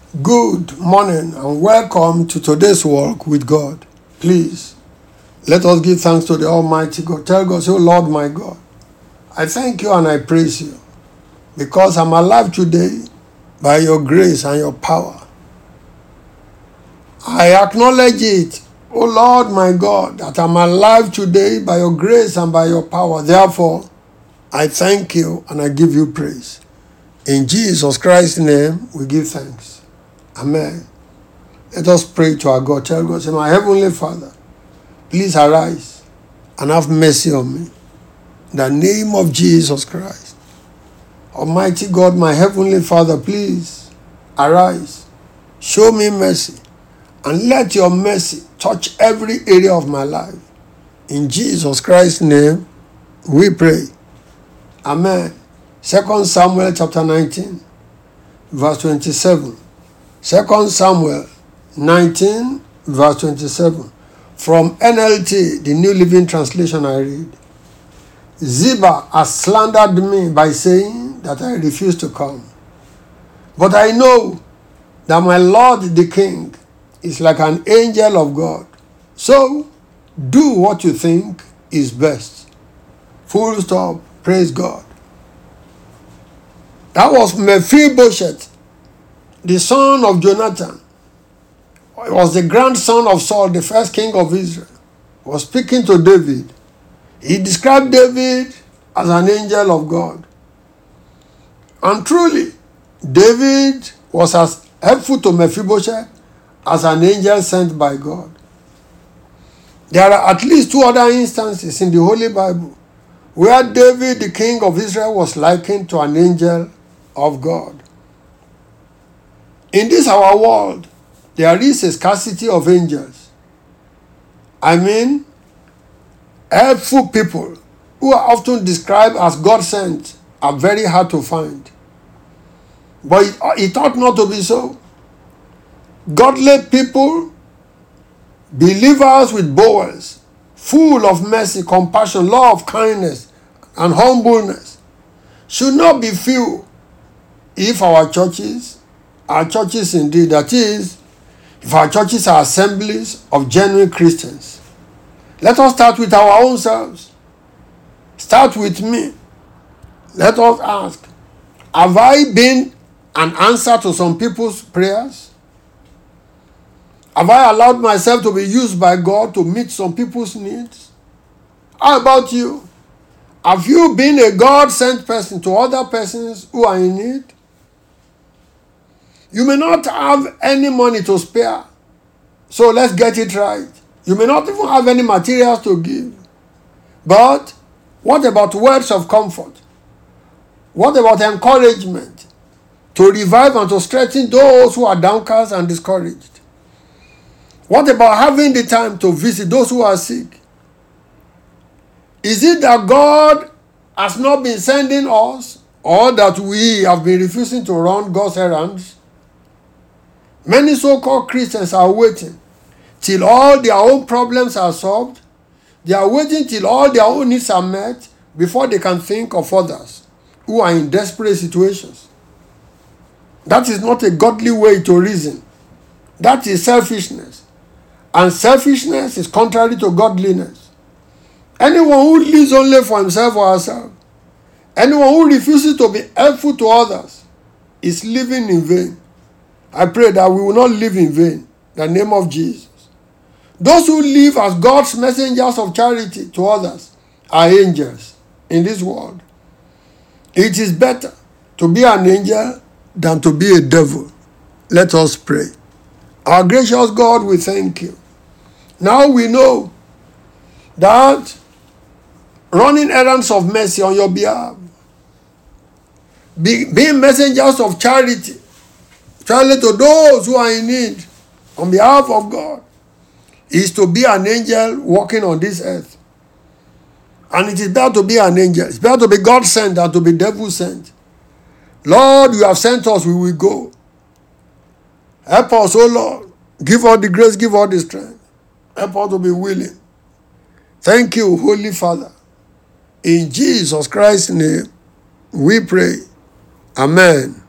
Good morning and welcome to today's walk with God. Please, let us give thanks to the Almighty God. Tell God, say, oh Lord my God, I thank you and I praise you because I'm alive today by your grace and your power. I acknowledge it, oh Lord my God, that I'm alive today by your grace and by your power. Therefore, I thank you and I give you praise. In Jesus Christ's name, we give thanks. Amen. Let us pray to our God. Tell God, say, my Heavenly Father, please arise and have mercy on me. In the name of Jesus Christ. Almighty God, my Heavenly Father, please arise. Show me mercy. And let your mercy touch every area of my life. In Jesus Christ's name, we pray. Amen. 2 Samuel chapter 19, verse 27. 2 Samuel 19, verse 27. From NLT, the New Living Translation, I read. Ziba has slandered me by saying that I refuse to come. But I know that my Lord the King is like an angel of God. So, do what you think is best. Full stop. Praise God. That was Mephibosheth, the son of Jonathan. He was the grandson of Saul, the first king of Israel. He was speaking to David. He described David as an angel of God. And truly, David was as helpful to Mephibosheth as an angel sent by God. There are at least two other instances in the Holy Bible where David, the king of Israel, was likened to an angel of God. In this our world, there is a scarcity of angels. I mean, helpful people who are often described as God-sent are very hard to find. But it ought not to be so. Godly people, believers with bowels, full of mercy, compassion, love, kindness, and humbleness, should not be few if our churches indeed, that is, if our churches are assemblies of genuine Christians. Let us start with our own selves. Start with me. Let us ask, have I been an answer to some people's prayers? Have I allowed myself to be used by God to meet some people's needs? How about you? Have you been a God-sent person to other persons who are in need? You may not have any money to spare, so let's get it right. You may not even have any materials to give. But what about words of comfort? What about encouragement to revive and to strengthen those who are downcast and discouraged? What about having the time to visit those who are sick? Is it that God has not been sending us, or that we have been refusing to run God's errands? Many so-called Christians are waiting till all their own problems are solved. They are waiting till all their own needs are met before they can think of others who are in desperate situations. That is not a godly way to reason. That is selfishness. And selfishness is contrary to godliness. Anyone who lives only for himself or herself, anyone who refuses to be helpful to others, is living in vain. I pray that we will not live in vain. In the name of Jesus. Those who live as God's messengers of charity to others are angels in this world. It is better to be an angel than to be a devil. Let us pray. Our gracious God, we thank you. Now we know that running errands of mercy on your behalf, being messengers of charity, especially to those who are in need on behalf of God, is to be an angel walking on this earth. And it is better to be an angel. It's better to be God sent than to be devil sent. Lord, you have sent us, we will go. Help us, oh Lord. Give us the grace, give us the strength. Help us to be willing. Thank you, Holy Father. In Jesus Christ's name, we pray. Amen.